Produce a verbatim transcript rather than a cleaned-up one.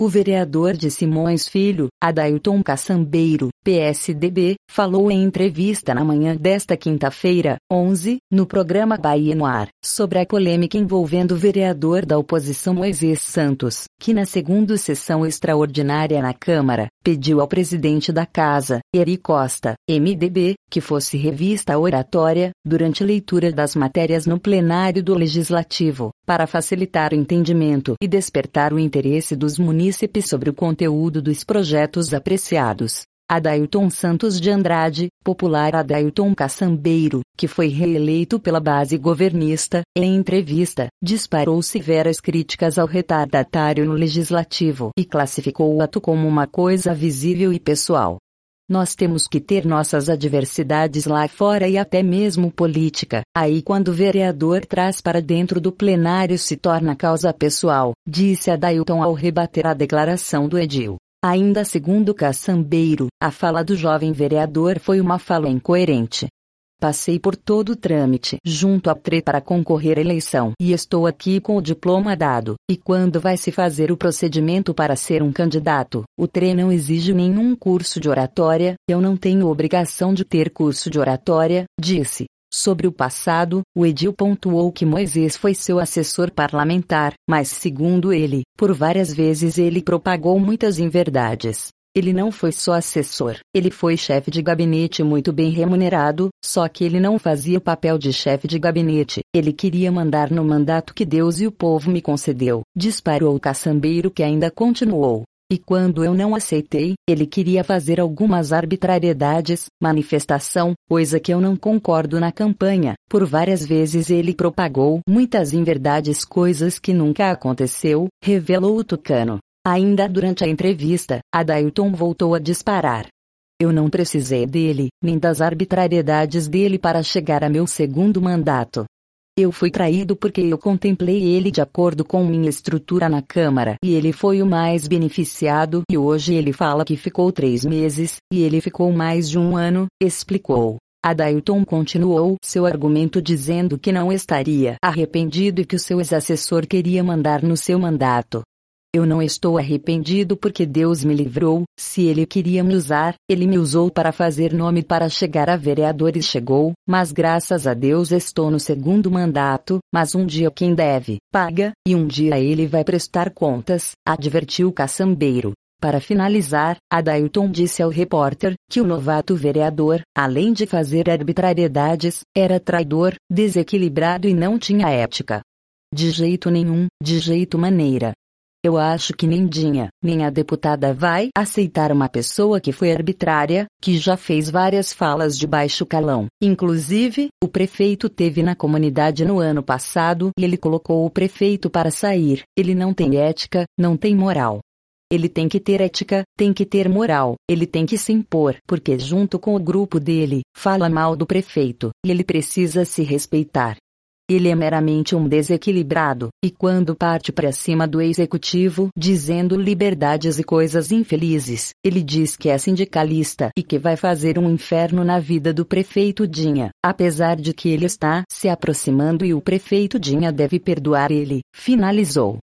O vereador de Simões Filho, Adailton Caçambeiro, P S D B, falou em entrevista na manhã desta quinta-feira, onze, no programa Bahia no Ar, sobre a polêmica envolvendo o vereador da oposição Moisés Santos, que na segunda sessão extraordinária na Câmara, pediu ao presidente da Casa, Eri Costa, M D B, que fosse revista a oratória, durante leitura das matérias no plenário do Legislativo, para facilitar o entendimento e despertar o interesse dos munícipes sobre o conteúdo dos projetos apreciados. Adailton Santos de Andrade, popular Adailton Caçambeiro, que foi reeleito pela base governista, em entrevista, disparou severas críticas ao retardatário no Legislativo e classificou o ato como uma coisa visível e pessoal. Nós temos que ter nossas adversidades lá fora e até mesmo política. Aí quando o vereador traz para dentro do plenário se torna causa pessoal, disse Adailton ao rebater a declaração do edil. Ainda segundo Caçambeiro, a fala do jovem vereador foi uma fala incoerente. Passei por todo o trâmite junto à T R E para concorrer à eleição e estou aqui com o diploma dado. E quando vai se fazer o procedimento para ser um candidato, o T R E não exige nenhum curso de oratória, eu não tenho obrigação de ter curso de oratória, disse. Sobre o passado, o edil pontuou que Moisés foi seu assessor parlamentar, mas segundo ele, por várias vezes ele propagou muitas inverdades. Ele não foi só assessor, ele foi chefe de gabinete muito bem remunerado, só que ele não fazia o papel de chefe de gabinete, ele queria mandar no mandato que Deus e o povo me concedeu, disparou o Caçambeiro que ainda continuou. E quando eu não aceitei, ele queria fazer algumas arbitrariedades, manifestação, coisa que eu não concordo na campanha, por várias vezes ele propagou muitas inverdades, coisas que nunca aconteceu, revelou o tucano. Ainda durante a entrevista, Adailton voltou a disparar. Eu não precisei dele, nem das arbitrariedades dele para chegar a meu segundo mandato. Eu fui traído porque eu contemplei ele de acordo com minha estrutura na Câmara e ele foi o mais beneficiado e hoje ele fala que ficou três meses, e ele ficou mais de um ano, explicou. Adailton continuou seu argumento dizendo que não estaria arrependido e que o seu ex-assessor queria mandar no seu mandato. Eu não estou arrependido porque Deus me livrou, se ele queria me usar, ele me usou para fazer nome para chegar a vereador e chegou, mas graças a Deus estou no segundo mandato, mas um dia quem deve, paga, e um dia ele vai prestar contas, advertiu Caçambeiro. Para finalizar, Adailton disse ao repórter que o novato vereador, além de fazer arbitrariedades, era traidor, desequilibrado e não tinha ética. De jeito nenhum, de jeito maneira. Eu acho que nem Dinha, nem a deputada vai aceitar uma pessoa que foi arbitrária, que já fez várias falas de baixo calão. Inclusive, o prefeito teve na comunidade no ano passado e ele colocou o prefeito para sair. Ele não tem ética, não tem moral. Ele tem que ter ética, tem que ter moral, ele tem que se impor, porque junto com o grupo dele, fala mal do prefeito, e ele precisa se respeitar. Ele é meramente um desequilibrado, e quando parte para cima do executivo, dizendo liberdades e coisas infelizes, ele diz que é sindicalista e que vai fazer um inferno na vida do prefeito Dinha, apesar de que ele está se aproximando e o prefeito Dinha deve perdoar ele, finalizou.